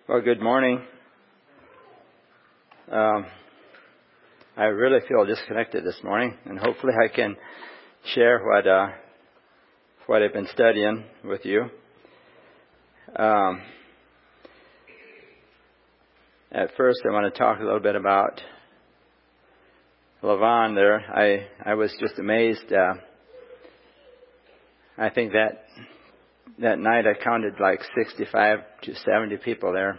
Well, good morning. I really feel disconnected this morning, and hopefully I can share what I've been studying with you. At first, I want to talk a little bit about Lavon there. I was just amazed. I think that night I counted like 65 to 70 people there.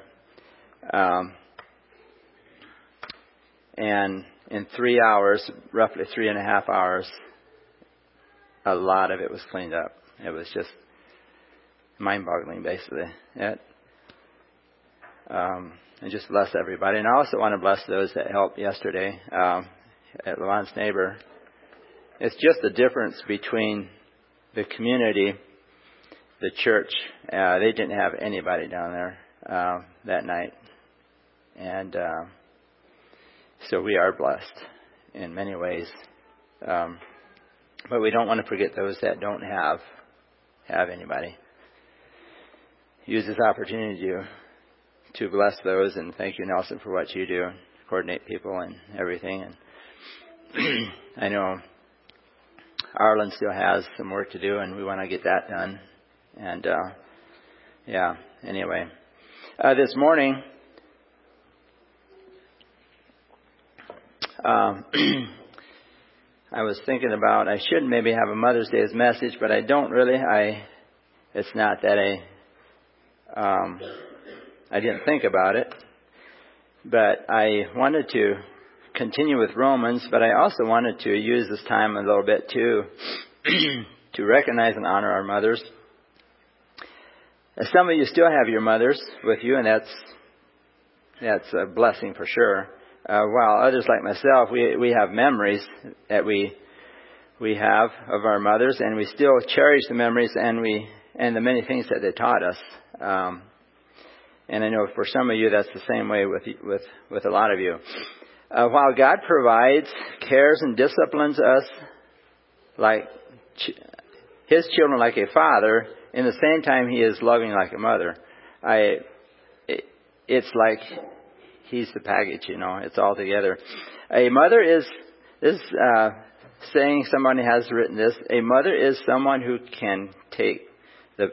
And in 3 hours, roughly 3.5 hours, a lot of it was cleaned up. It was just mind-boggling, basically. And just bless everybody. And I also want to bless those that helped yesterday at Lavon's Neighbor. It's just the difference between the community, the church. They didn't have anybody down there that night. And so we are blessed in many ways. But we don't want to forget those that don't have anybody. Use this opportunity to bless those, and thank you, Nelson, for what you do. Coordinate people and everything. And I know Arlen still has some work to do, and we want to get that done. And anyway. This morning, I was thinking about, I should maybe have a Mother's Day message, but I don't really. It's not that I didn't think about it. But I wanted to continue with Romans, but I also wanted to use this time a little bit to recognize and honor our mothers. Some of you still have your mothers with you, and that's a blessing for sure. While others like myself, we have memories that we have of our mothers, and we still cherish the memories and the many things that they taught us. And I know for some of you that's the same way with a lot of you. While God provides, cares, and disciplines us like His children like a father, in the same time He is loving like a mother. It's like He's the package, it's all together. A mother is saying, somebody has written this, a mother is someone who can take the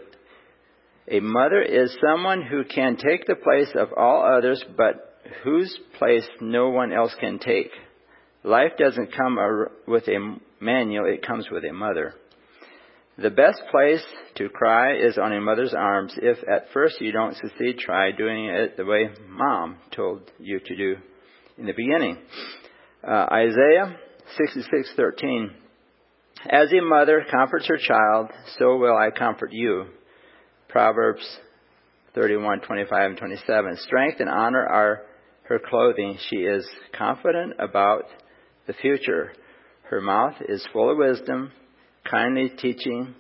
place of all others, but whose place no one else can take. Life doesn't come with a manual, it comes with a mother. The best place to cry is on a mother's arms. If at first you don't succeed, try doing it the way Mom told you to do in the beginning. Isaiah 66:13. As a mother comforts her child, so will I comfort you. Proverbs 31:25 and 27. Strength and honor are her clothing. She is confident about the future. Her mouth is full of wisdom. Kindly teaching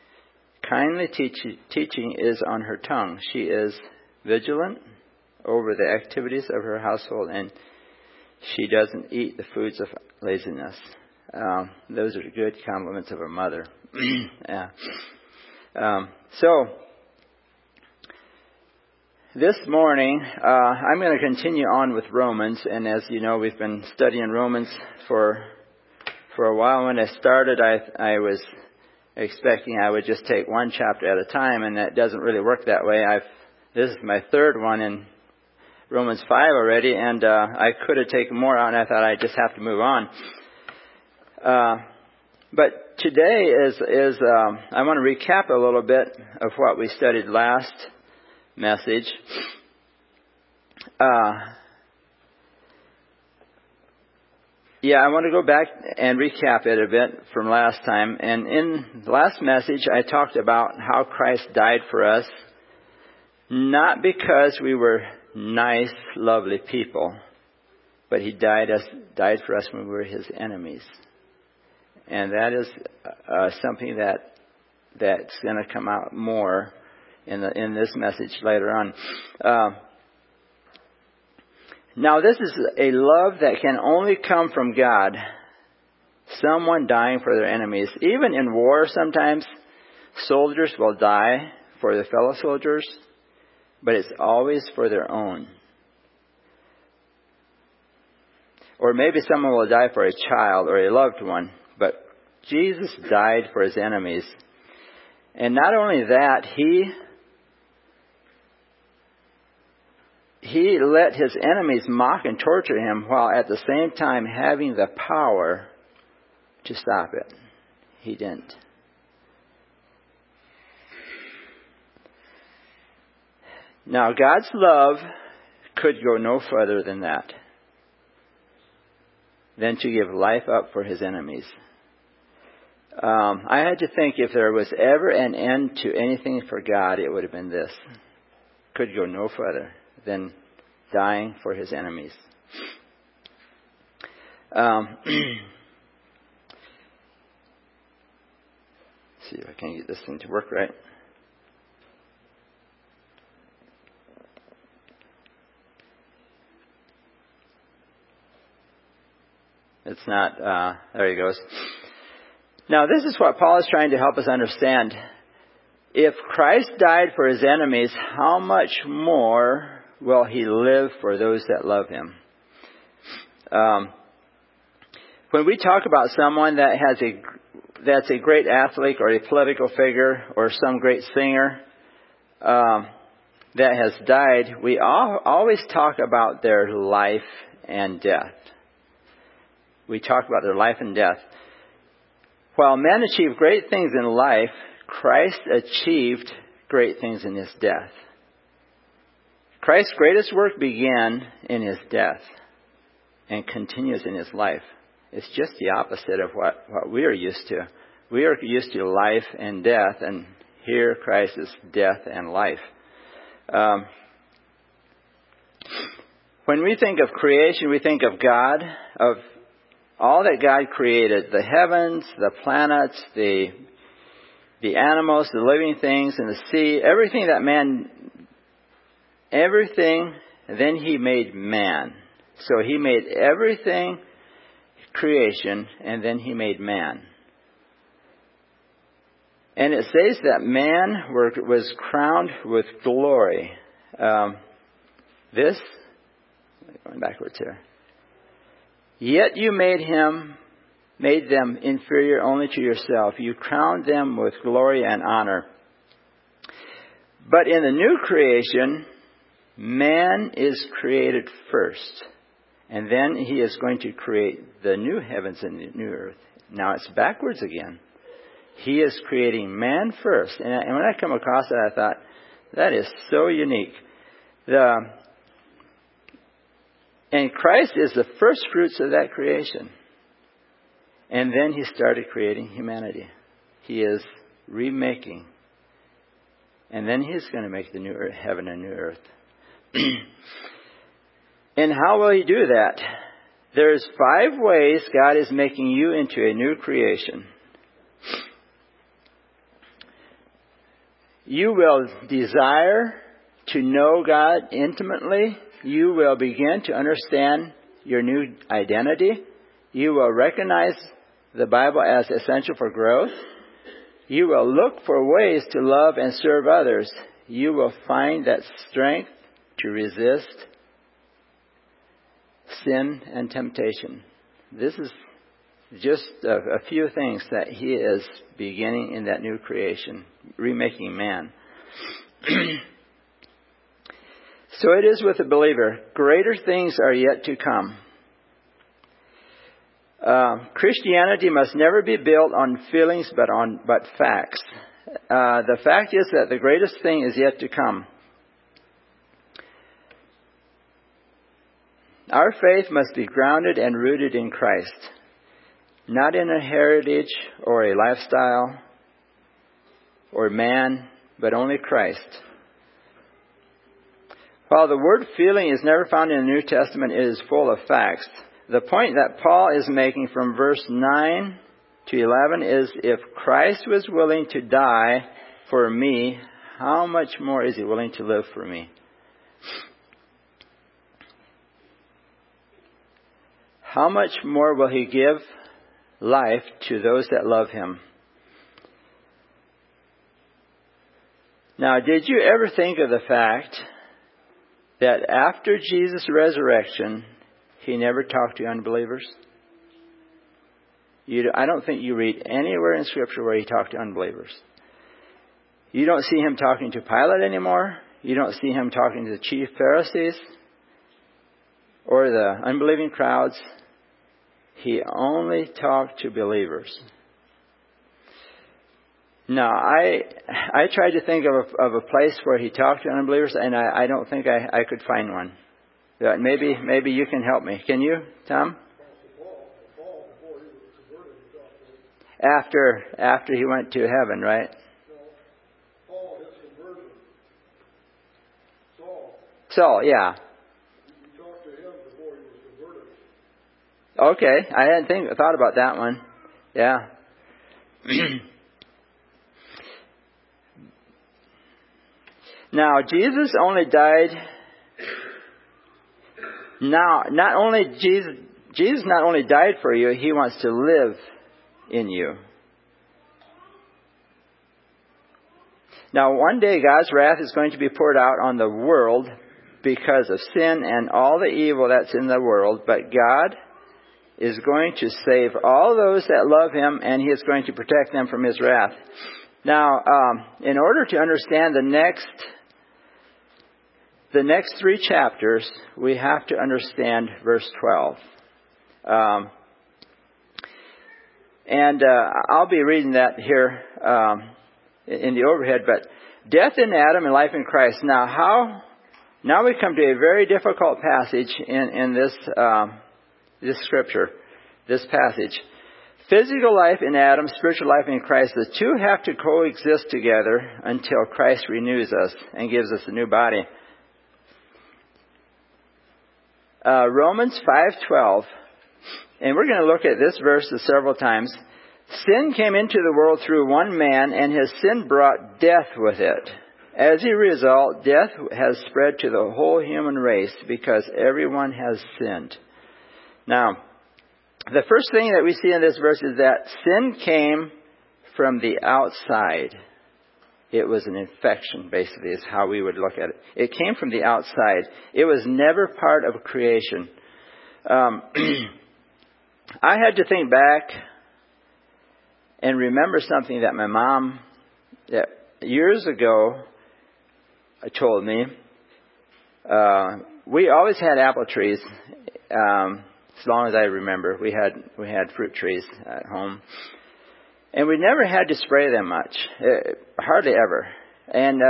is on her tongue. She is vigilant over the activities of her household, and she doesn't eat the foods of laziness. Those are good compliments of a mother. So this morning, I'm going to continue on with Romans, and as you know, we've been studying Romans for a while. When I started, I was expecting I would just take one chapter at a time, and that doesn't really work that way. This is my third one in Romans 5 already, and I could have taken more out, and I thought I'd just have to move on. But today is I want to recap a little bit of what we studied last message. I want to go back and recap it a bit from last time. And in the last message, I talked about how Christ died for us, not because we were nice, lovely people, but He died for us when we were His enemies. And that is something that's going to come out more in this message later on. Now, this is a love that can only come from God. Someone dying for their enemies. Even in war, sometimes soldiers will die for their fellow soldiers. but it's always for their own. Or maybe someone will die for a child or a loved one, but Jesus died for his enemies. And not only that, he let his enemies mock and torture him while at the same time having the power to stop it. He didn't. Now, God's love could go no further than that, than to give life up for his enemies. I had to think if there was ever an end to anything for God, it would have been this. Could go no further than dying for his enemies. See if I can get this thing to work right. It's not, there he goes. Now, this is what Paul is trying to help us understand. If Christ died for his enemies, how much more will he live for those that love him? When we talk about someone that's a great athlete or a political figure or some great singer that has died, we always talk about their life and death. We talk about their life and death. While men achieve great things in life, Christ achieved great things in his death. Christ's greatest work began in his death and continues in his life. It's just the opposite of what we are used to. We are used to life and death, and here Christ is death and life. When we think of creation, we think of God, of all that God created, the heavens, the planets, the animals, the living things, and the sea, everything, and then he made man. So he made everything creation, and then he made man. And it says that man was crowned with glory. Going backwards here. Yet you made them inferior only to yourself. You crowned them with glory and honor. But in the new creation, man is created first. And then he is going to create the new heavens and the new earth. Now it's backwards again. He is creating man first. And when I come across that, I thought, that is so unique. And Christ is the first fruits of that creation. And then he started creating humanity. He is remaking. And then he's going to make the new earth, heaven and new earth. And how will he do that? There's 5 ways God is making you into a new creation. You will desire to know God intimately. You will begin to understand your new identity. You will recognize the Bible as essential for growth. You will look for ways to love and serve others. You will find that strength to resist sin and temptation. This is just a few things that he is beginning in that new creation, remaking man. So it is with the believer. Greater things are yet to come. Christianity must never be built on feelings but facts. The fact is that the greatest thing is yet to come. Our faith must be grounded and rooted in Christ, not in a heritage or a lifestyle or man, but only Christ. While the word feeling is never found in the New Testament, it is full of facts. The point that Paul is making from verse 9 to 11 is, if Christ was willing to die for me, how much more is he willing to live for me? How much more will he give life to those that love him? Now, did you ever think of the fact that after Jesus' resurrection, he never talked to unbelievers? I don't think you read anywhere in Scripture where he talked to unbelievers. You don't see him talking to Pilate anymore. You don't see him talking to the chief Pharisees or the unbelieving crowds. He only talked to believers. Now, I tried to think of a place where he talked to unbelievers, and I don't think I could find one. Maybe you can help me. Can you, Tom? After he went to heaven, right? Paul, his conversion. Saul, yeah. You talked to him before he was converted. Okay, I hadn't thought about that one. Yeah. Now, Jesus only died. Now, Jesus not only died for you, he wants to live in you. Now, one day God's wrath is going to be poured out on the world because of sin and all the evil that's in the world, but God is going to save all those that love him, and he is going to protect them from his wrath. Now, in order to understand the next 3 chapters, we have to understand verse 12. And I'll be reading that here in the overhead. But death in Adam and life in Christ. Now we come to a very difficult passage in this scripture, this passage. Physical life in Adam, spiritual life in Christ, the two have to coexist together until Christ renews us and gives us a new body. Romans 5:12, and we're going to look at this verse several times. Sin came into the world through one man, and his sin brought death with it. As a result, death has spread to the whole human race because everyone has sinned. Now, the first thing that we see in this verse is that sin came from the outside. It was an infection, basically, is how we would look at it. It came from the outside. It was never part of creation. I had to think back and remember something that my mom, years ago, told me. We always had apple trees, as long as I remember. We had fruit trees at home. And we never had to spray them much. Hardly ever. And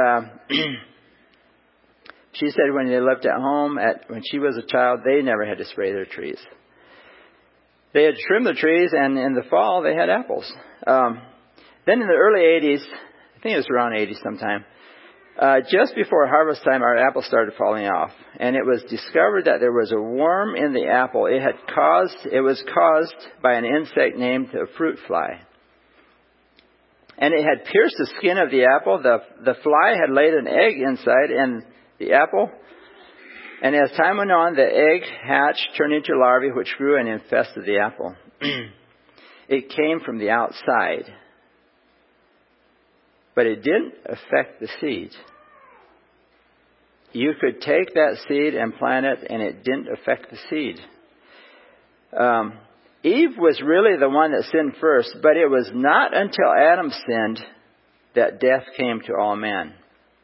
she said when they lived at home, when she was a child, they never had to spray their trees. They had trimmed the trees, and in the fall, they had apples. Then in the early 80s, I think it was around 80 sometime, just before harvest time, our apples started falling off. And it was discovered that there was a worm in the apple. It was caused by an insect named a fruit fly. And it had pierced the skin of the apple. The fly had laid an egg inside in the apple. And as time went on, the egg hatched, turned into larvae, which grew and infested the apple. It came from the outside. But it didn't affect the seed. You could take that seed and plant it, and it didn't affect the seed. Eve was really the one that sinned first, but it was not until Adam sinned that death came to all men.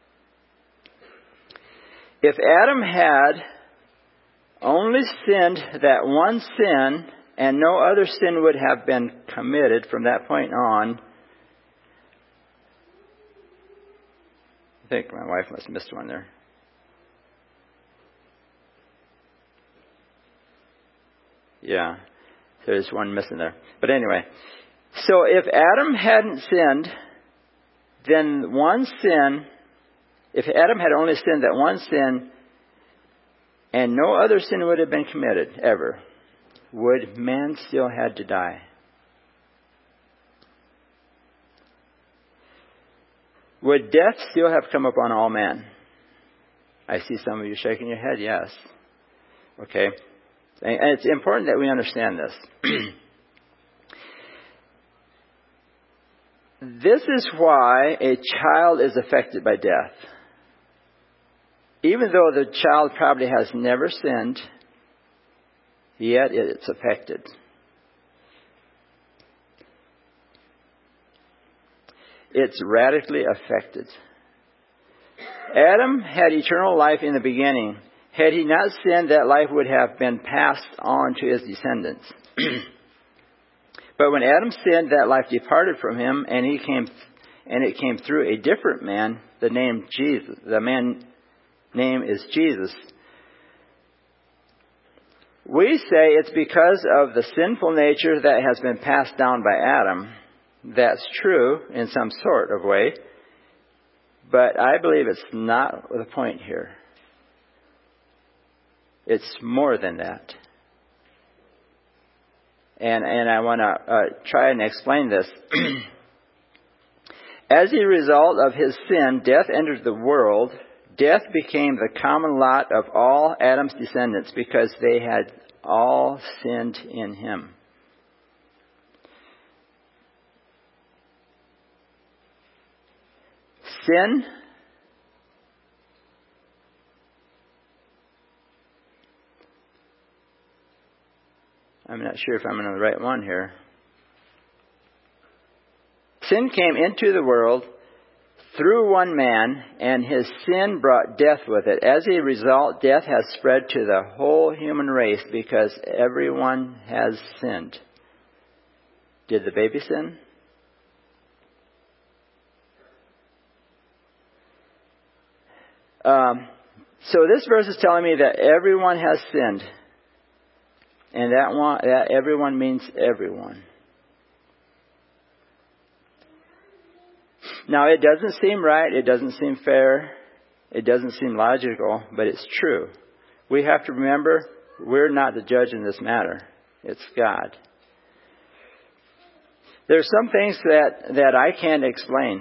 If Adam had only sinned that one sin, and no other sin would have been committed from that point on, I think my wife must have missed one there. Yeah. There's one missing there. But anyway, so if Adam hadn't sinned, then if Adam had only sinned that one sin, and no other sin would have been committed ever, would man still had to die? Would death still have come upon all men? I see some of you shaking your head, yes. Okay. And it's important that we understand this. This is why a child is affected by death. Even though the child probably has never sinned, yet it's affected. It's radically affected. Adam had eternal life in the beginning. Had he not sinned, that life would have been passed on to his descendants. But when Adam sinned, that life departed from him, and it came through a different man. The name Jesus. The man's name is Jesus. We say it's because of the sinful nature that has been passed down by Adam. That's true in some sort of way, but I believe it's not the point here. It's more than that. And I want to try and explain this. As a result of his sin, death entered the world. Death became the common lot of all Adam's descendants because they had all sinned in him. Sin I'm not sure if I'm on the right one here. Sin came into the world through one man, and his sin brought death with it. As a result, death has spread to the whole human race because everyone has sinned. Did the baby sin? So this verse is telling me that everyone has sinned. And that everyone means everyone. Now, it doesn't seem right. It doesn't seem fair. It doesn't seem logical, but it's true. We have to remember, we're not the judge in this matter. It's God. There's some things that I can't explain.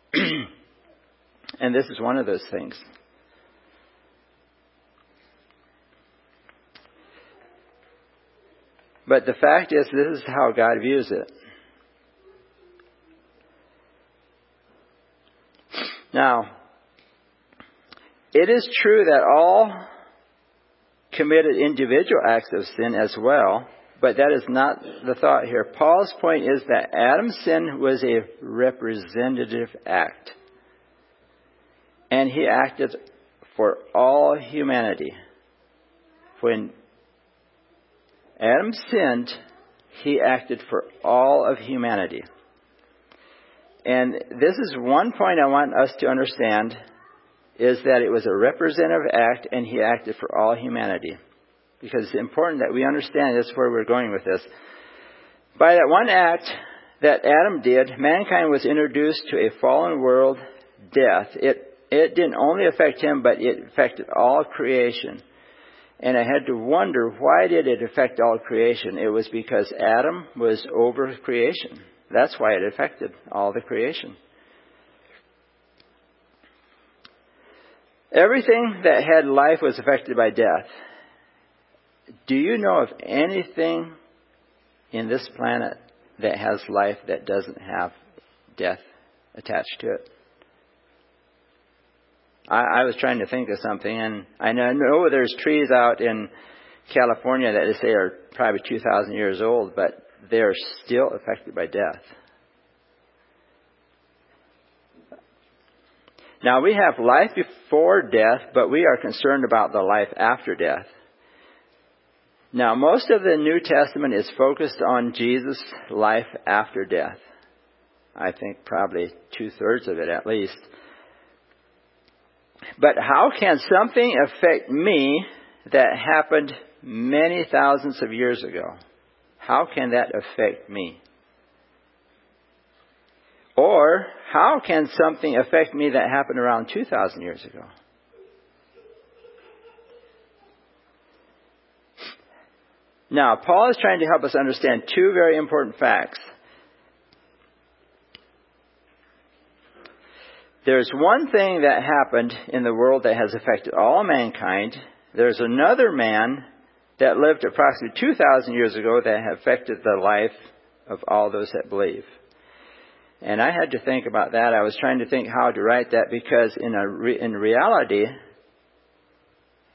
And this is one of those things. But the fact is, this is how God views it. Now, it is true that all committed individual acts of sin as well, but that is not the thought here. Paul's point is that Adam's sin was a representative act. And he acted for all humanity. When Adam sinned, he acted for all of humanity. And this is one point I want us to understand, is that it was a representative act and he acted for all humanity. Because it's important that we understand this, where we're going with this. By that one act that Adam did, mankind was introduced to a fallen world, death. It didn't only affect him, but it affected all creation. And I had to wonder, why did it affect all creation? It was because Adam was over creation. That's why it affected all the creation. Everything that had life was affected by death. Do you know of anything in this planet that has life that doesn't have death attached to it? I was trying to think of something, and I know there's trees out in California that they say are probably 2,000 years old, but they're still affected by death. Now, we have life before death, but we are concerned about the life after death. Now, most of the New Testament is focused on Jesus' life after death. I think probably 2/3 of it at least. But how can something affect me that happened many thousands of years ago? How can that affect me? Or how can something affect me that happened around 2,000 years ago? Now, Paul is trying to help us understand two very important facts. There's one thing that happened in the world that has affected all mankind. There's another man that lived approximately 2,000 years ago that affected the life of all those that believe. And I had to think about that. I was trying to think how to write that, because in reality,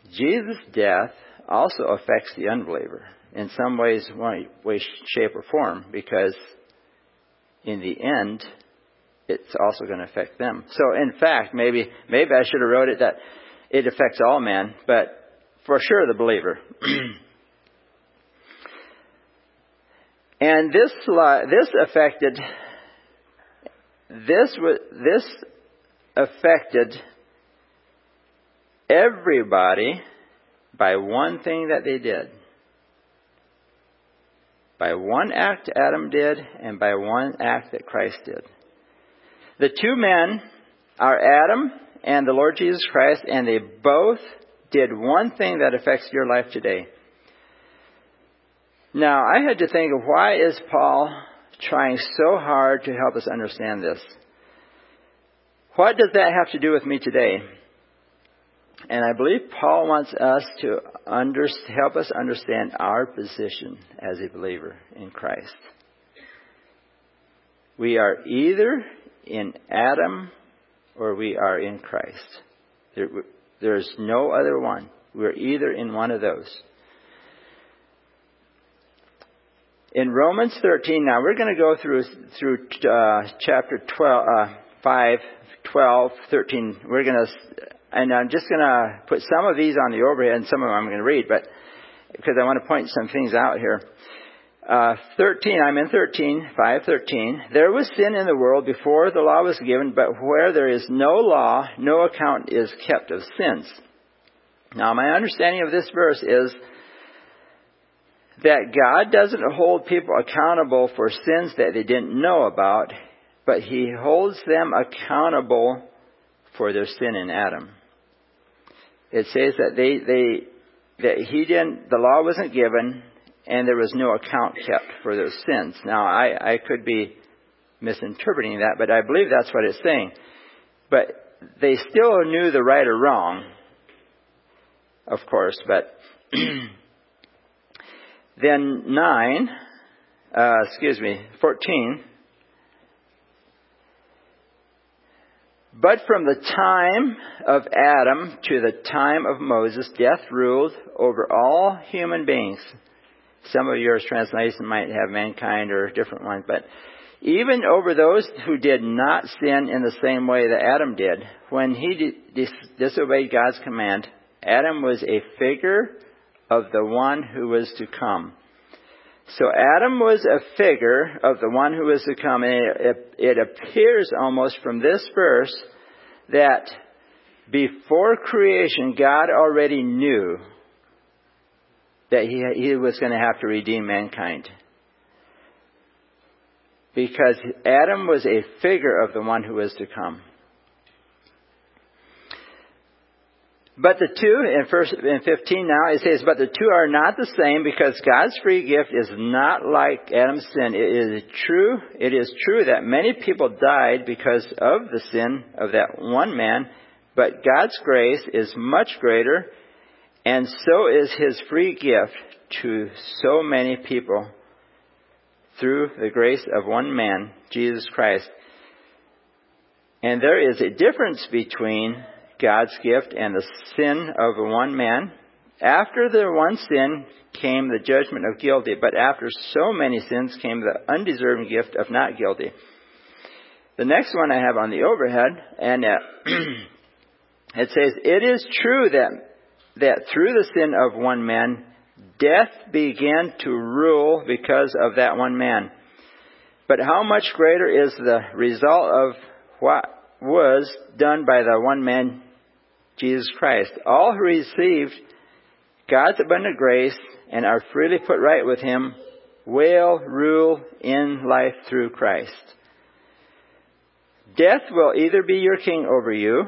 Jesus' death also affects the unbeliever in some way, shape, or form, because in the end, it's also going to affect them. So, in fact, maybe I should have wrote it that it affects all men, but for sure the believer. And this affected everybody by one thing that they did. By one act Adam did, and by one act that Christ did. The two men are Adam and the Lord Jesus Christ, and they both did one thing that affects your life today. Now, I had to think of, why is Paul trying so hard to help us understand this? What does that have to do with me today? And I believe Paul wants us to help us understand our position as a believer in Christ. We are either in Adam or we are in Christ. There's no other one. We're either in one of those. In Romans 13, now we're going to go through chapter 5, 12, 13. And I'm just going to put some of these on the overhead and some of them I'm going to read, but because I want to point some things out here. 13, I'm in 13, 5:13. There was sin in the world before the law was given, but where there is no law, no account is kept of sins. Now, my understanding of this verse is that God doesn't hold people accountable for sins that they didn't know about, but He holds them accountable for their sin in Adam. It says that the law wasn't given, and there was no account kept for their sins. Now, I could be misinterpreting that, but I believe that's what it's saying. But they still knew the right or wrong, of course. But then 14. But from the time of Adam to the time of Moses, death ruled over all human beings. Some of your translations might have mankind or different ones, but even over those who did not sin in the same way that Adam did. When he disobeyed God's command, Adam was a figure of the one who was to come. So Adam was a figure of the one who was to come. And it appears almost from this verse that before creation, God already knew that he was going to have to redeem mankind. Because Adam was a figure of the one who was to come. But the two, in 15 now, it says, but the two are not the same, because God's free gift is not like Adam's sin. It is true that many people died because of the sin of that one man, but God's grace is much greater, and so is His free gift to so many people through the grace of one man, Jesus Christ. And there is a difference between God's gift and the sin of the one man. After the one sin came the judgment of guilty, but after so many sins came the undeserving gift of not guilty. The next one I have on the overhead, and it says, it is true that through the sin of one man, death began to rule because of that one man. But how much greater is the result of what was done by the one man, Jesus Christ? All who received God's abundant grace and are freely put right with Him will rule in life through Christ. Death will either be your king over you,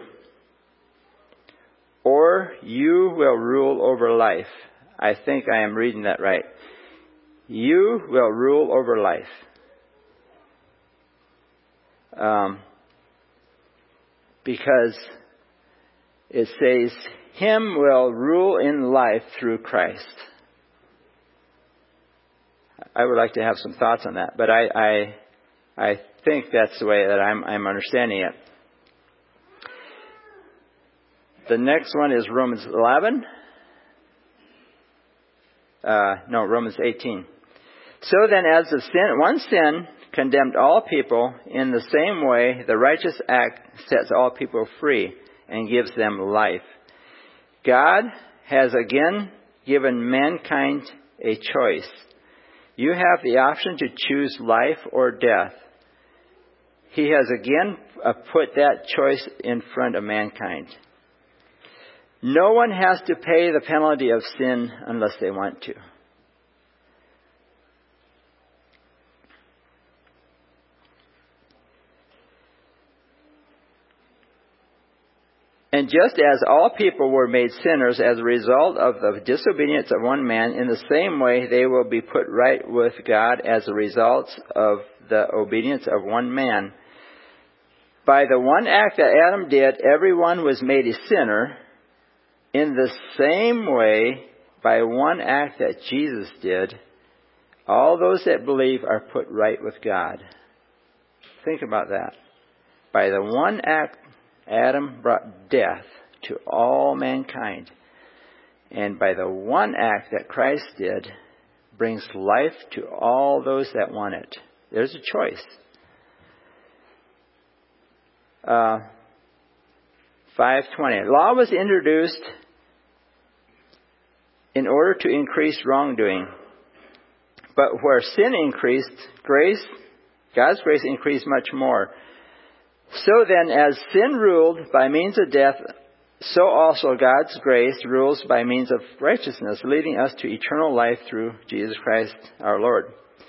or you will rule over life. I think I am reading that right. You will rule over life. Because it says, Him will rule in life through Christ. I would like to have some thoughts on that, but I think that's the way that I'm understanding it. The next one is Romans 11. Romans 18. So then, as one sin condemned all people, in the same way the righteous act sets all people free and gives them life. God has again given mankind a choice. You have the option to choose life or death. He has again put that choice in front of mankind. No one has to pay the penalty of sin unless they want to. And just as all people were made sinners as a result of the disobedience of one man, in the same way they will be put right with God as a result of the obedience of one man. By the one act that Adam did, everyone was made a sinner. In the same way, by one act that Jesus did, all those that believe are put right with God. Think about that. By the one act, Adam brought death to all mankind. And by the one act that Christ did, brings life to all those that want it. There's a choice. 5:20. Law was introduced in order to increase wrongdoing. But where sin increased, God's grace increased much more. So then, as sin ruled by means of death, so also God's grace rules by means of righteousness, leading us to eternal life through Jesus Christ our Lord.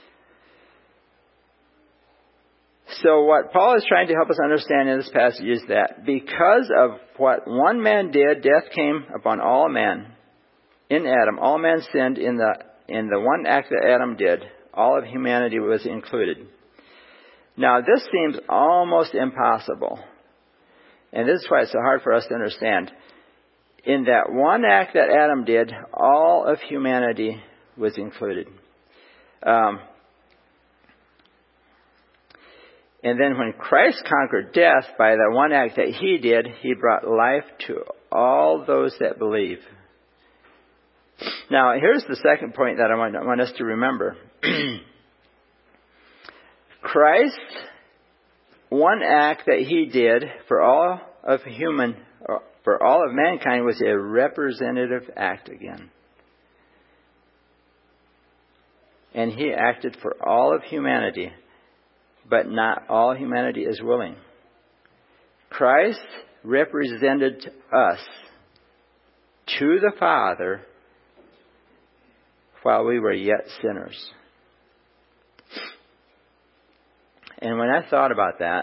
So what Paul is trying to help us understand in this passage is that because of what one man did, death came upon all men. In Adam, all men sinned in the one act that Adam did. All of humanity was included. Now, this seems almost impossible. And this is why it's so hard for us to understand. In that one act that Adam did, all of humanity was included. And then when Christ conquered death by the one act that He did, He brought life to all those that believe. Now, here's the second point that I want us to remember. Christ, one act that He did for all of mankind was a representative act again. And He acted for all of humanity, but not all humanity is willing. Christ represented us to the Father while we were yet sinners. And when I thought about that,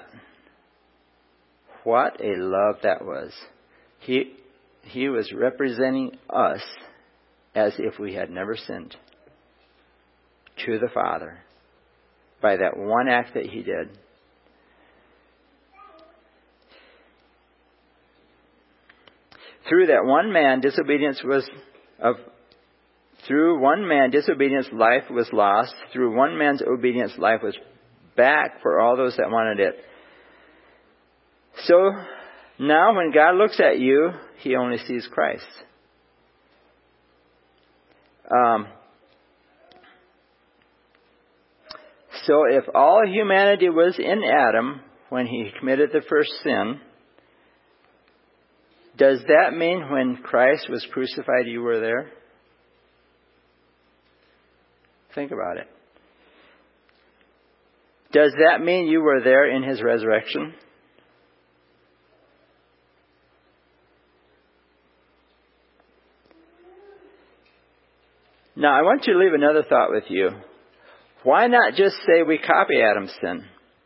what a love that was. He was representing us as if we had never sinned to the Father by that one act that He did. Through that one man, disobedience life was lost. Through one man's obedience, life was back for all those that wanted it. So now when God looks at you, He only sees Christ. So if all humanity was in Adam when he committed the first sin, does that mean when Christ was crucified you were there? Think about it. Does that mean you were there in His resurrection? Now, I want you to leave another thought with you. Why not just say we copy Adam's sin?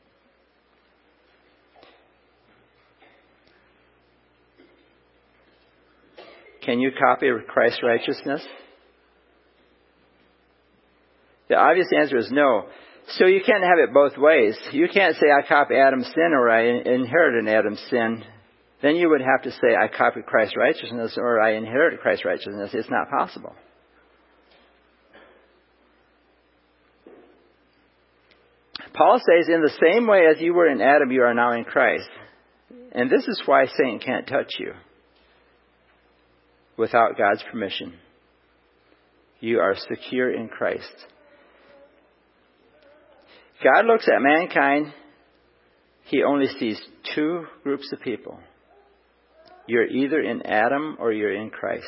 Can you copy Christ's righteousness? The obvious answer is no. So you can't have it both ways. You can't say I copy Adam's sin or I inherited Adam's sin. Then you would have to say I copied Christ's righteousness or I inherited Christ's righteousness. It's not possible. Paul says, in the same way as you were in Adam, you are now in Christ. And this is why Satan can't touch you without God's permission. You are secure in Christ. God looks at mankind. He only sees two groups of people. You're either in Adam or you're in Christ.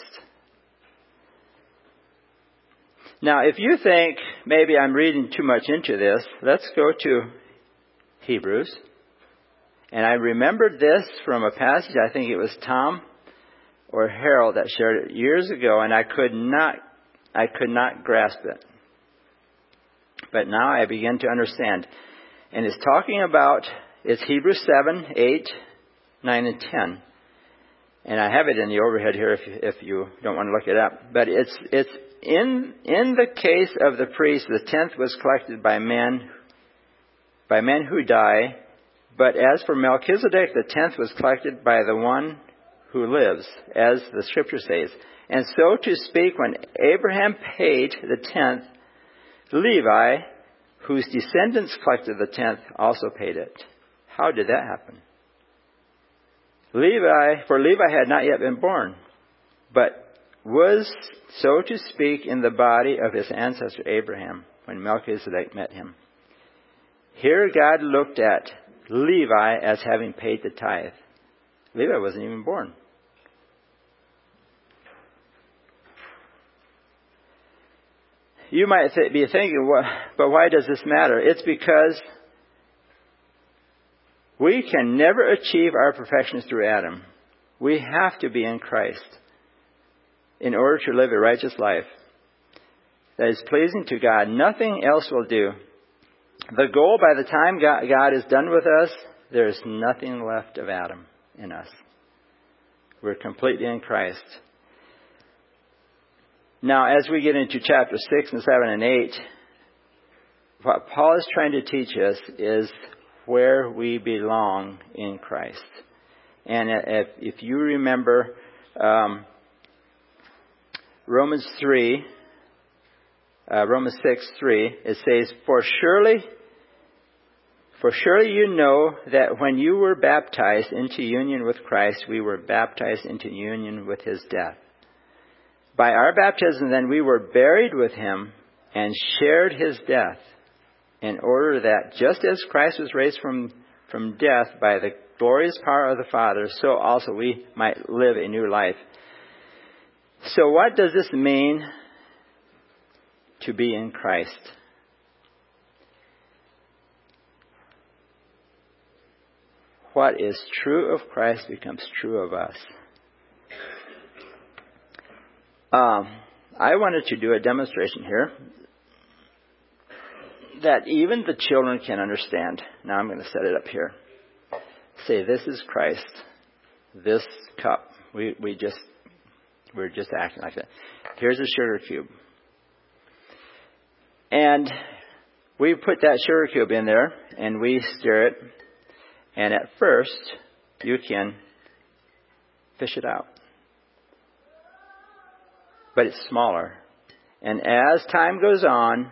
Now, if you think maybe I'm reading too much into this, let's go to Hebrews. And I remembered this from a passage, I think it was Tom or Harold that shared it years ago, and I could not grasp it. But now I begin to understand. And it's talking about, it's Hebrews 7, 8, 9, and 10. And I have it in the overhead here if you don't want to look it up. But it's in the case of the priest, the tenth was collected by men who die. But as for Melchizedek, the tenth was collected by the one who lives, as the scripture says. And so to speak, when Abraham paid the tenth, Levi, whose descendants collected the tenth, also paid it. How did that happen? Levi had not yet been born, but was, so to speak, in the body of his ancestor Abraham when Melchizedek met him. Here God looked at Levi as having paid the tithe. Levi wasn't even born. You might be thinking, but why does this matter? It's because we can never achieve our perfections through Adam. We have to be in Christ in order to live a righteous life that is pleasing to God. Nothing else will do. The goal, by the time God is done with us, there is nothing left of Adam in us. We're completely in Christ. Now, as we get into chapter 6 and 7 and 8, what Paul is trying to teach us is where we belong in Christ. And if you remember Romans 6:3, it says, For surely you know that when you were baptized into union with Christ, we were baptized into union with his death. By our baptism, then, we were buried with him and shared his death, in order that just as Christ was raised from death by the glorious power of the Father, so also we might live a new life. So what does this mean to be in Christ? What is true of Christ becomes true of us. I wanted to do a demonstration here that even the children can understand. Now I'm going to set it up here. Say, this is Christ. This cup. We're just acting like that. Here's a sugar cube. And we put that sugar cube in there and we stir it. And at first, you can fish it out. But it's smaller. And as time goes on,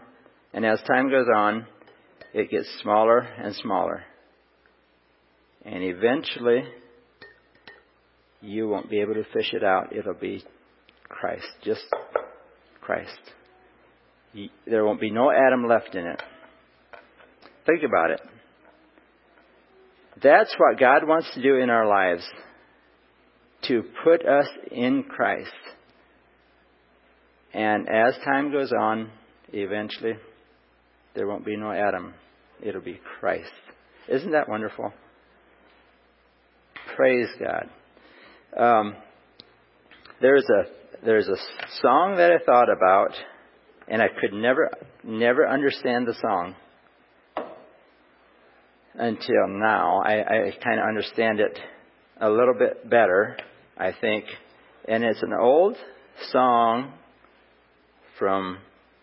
it gets smaller and smaller. And eventually, you won't be able to fish it out. It'll be Christ, just Christ. There won't be no Adam left in it. Think about it. That's what God wants to do in our lives. To put us in Christ. And as time goes on, eventually, there won't be no Adam. It'll be Christ. Isn't that wonderful? Praise God. There's a song that I thought about, and I could never understand the song until now. I kind of understand it a little bit better, I think. And it's an old song from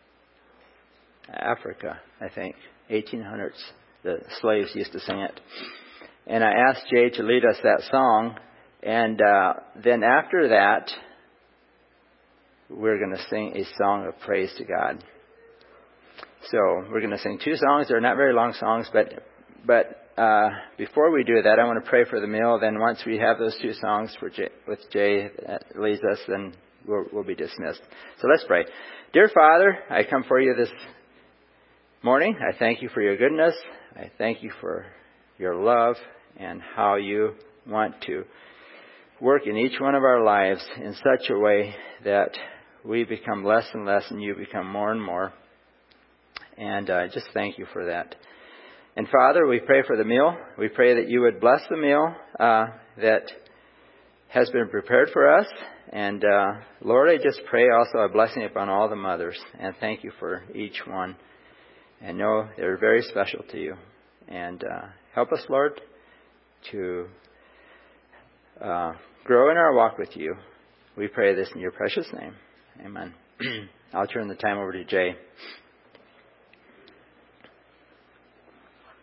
Africa, I think, 1800s. The slaves used to sing it. And I asked Jay to lead us that song. And then after that, we're going to sing a song of praise to God. So we're going to sing two songs. They're not very long songs, but before we do that, I want to pray for the meal. Then once we have those two songs with Jay that leads us, then we'll be dismissed. So let's pray. Dear Father, I come for you this morning. I thank you for your goodness. I thank you for your love and how you want to work in each one of our lives in such a way that we become less and less and you become more and more. And I just thank you for that. And Father, we pray for the meal. We pray that you would bless the meal that has been prepared for us. And Lord, I just pray also a blessing upon all the mothers. And thank you for each one. And know they're very special to you. And help us, Lord, to grow in our walk with you. We pray this in your precious name. Amen. I'll turn the time over to Jay.